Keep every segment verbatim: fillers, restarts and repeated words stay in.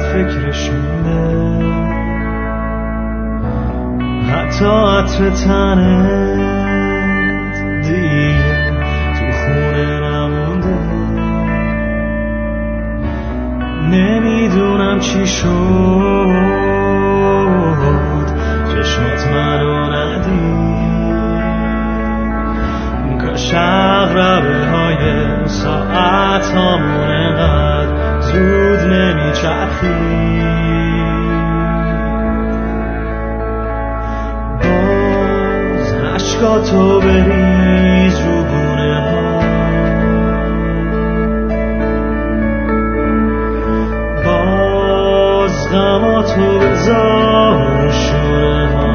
فکرش مونده، حتی عطر تنت دیگه تو خونه نمونده. نمیدونم چی شد چشمات منو ندید، کاش عقربه های ساعت هامون انقدر زود نمیچرخید. باز عشقاتو بریز رو گونه ها، باز غماتو بذار رو شونه ها.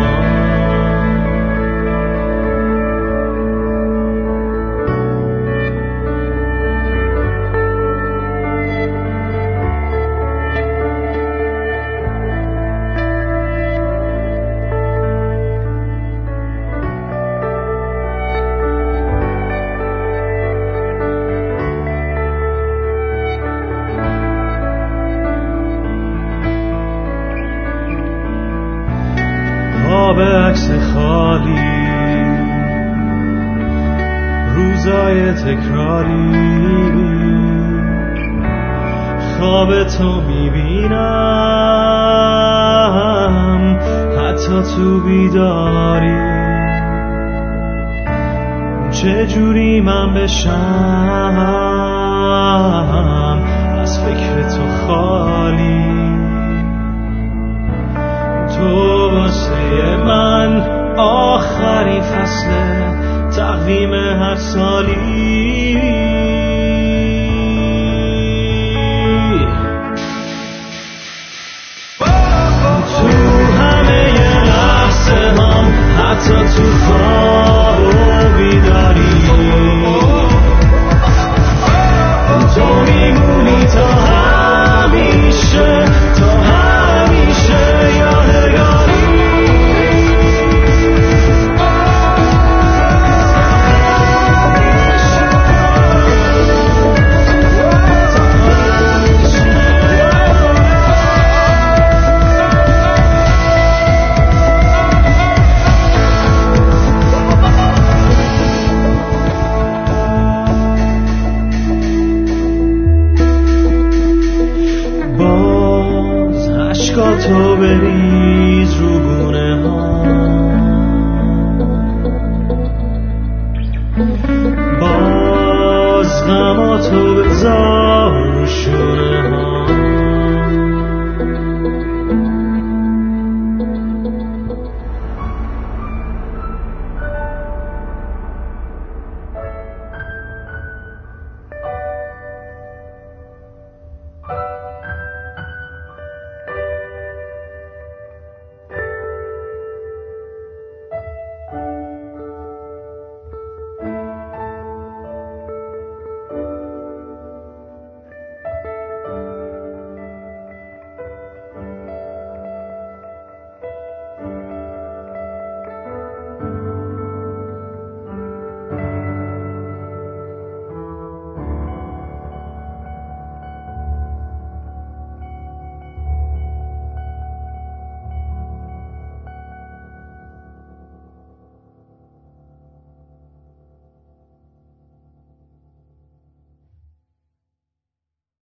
به عکس خالی، روزای تکراری، خواب تو میبینم حتی تو بیداری. چجوری من بشم از فکر تو خالی؟ تو واسه من آخرین فصل تقویم هر سالی. تو همه لحظه هم حتی تو خواب و بیداری، تو میمونی تا همیشه، تا همیشه یادگاری. تو بری